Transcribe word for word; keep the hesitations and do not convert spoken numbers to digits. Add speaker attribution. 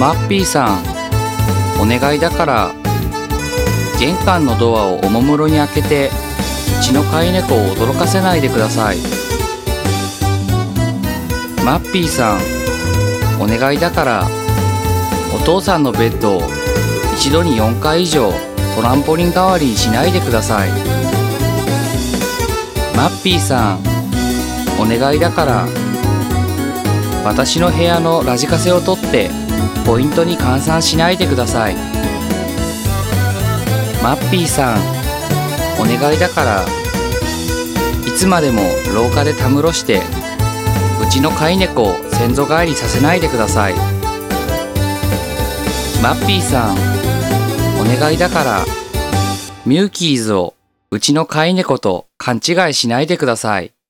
Speaker 1: マッピーさん、お願いだから玄関のドアをおもむろに開けてうちの飼い猫を驚かせないでください。マッピーさん、お願いだからお父さんのベッドを一度によんかい以上トランポリン代わりにしないでください。マッピーさん、お願いだから私の部屋のラジカセを取ってポイントに換算しないでください。マッピーさん、お願いだからいつまでも廊下でたむろしてうちの飼い猫を先祖返りさせないでください。マッピーさん、お願いだからミューキーズをうちの飼い猫と勘違いしないでください。